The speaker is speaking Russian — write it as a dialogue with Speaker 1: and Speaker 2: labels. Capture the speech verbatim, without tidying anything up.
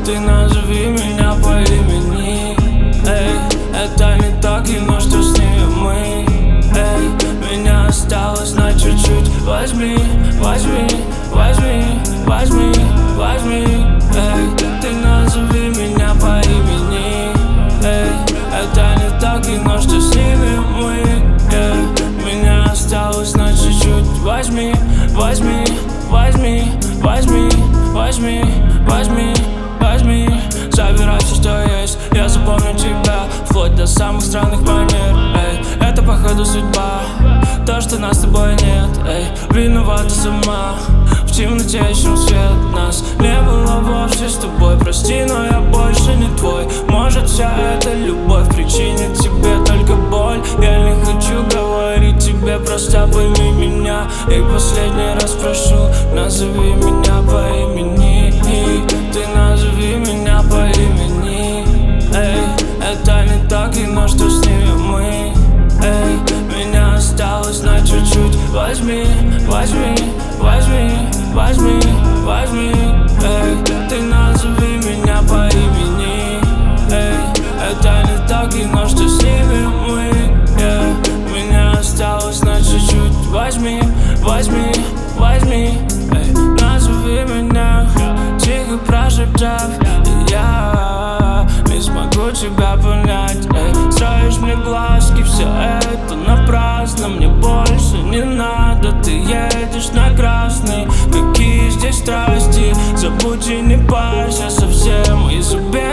Speaker 1: ты назови меня по имени. Эй, это не то кино, что снимем мы. Эй, меня осталось на чуть-чуть. Возьми, возьми, возьми, возьми, возьми. Эй, ты назови меня по имени. Эй, это не то кино, что снимем мы. Эй, меня осталось на чуть-чуть. Возьми, возьми, возьми, возьми, возьми, возьми, возьми. Забирай все, что есть, я запомню тебя, вплоть до самых странных манер. Эй, это походу судьба, то, что нас с тобой нет. Эй, виновата сама, в темноте ищем свет. Нас не было вовсе с тобой, прости, но я больше не твой. Может, вся эта любовь причинит тебе только боль. Я не хочу говорить тебе, просто пойми меня. И последний раз прошу, назови меня по имени. Ты назови меня по имени. Эй, это не то кино, что снимем мы. Эй, меня осталось на чуть-чуть. Возьми, возьми, возьми, возьми, возьми. Эй, ты назови меня по имени. Эй, это не то кино, что снимем мы. Yeah. Меня осталось на чуть-чуть. Возьми, возьми, возьми. Эй, назови меня, тихо прошептав. Я не смогу тебя понять. Эй, строишь мне глазки, все это напрасно. Мне больше не надо, ты едешь на красный. Какие здесь страсти, забудь и не парься совсем. И забей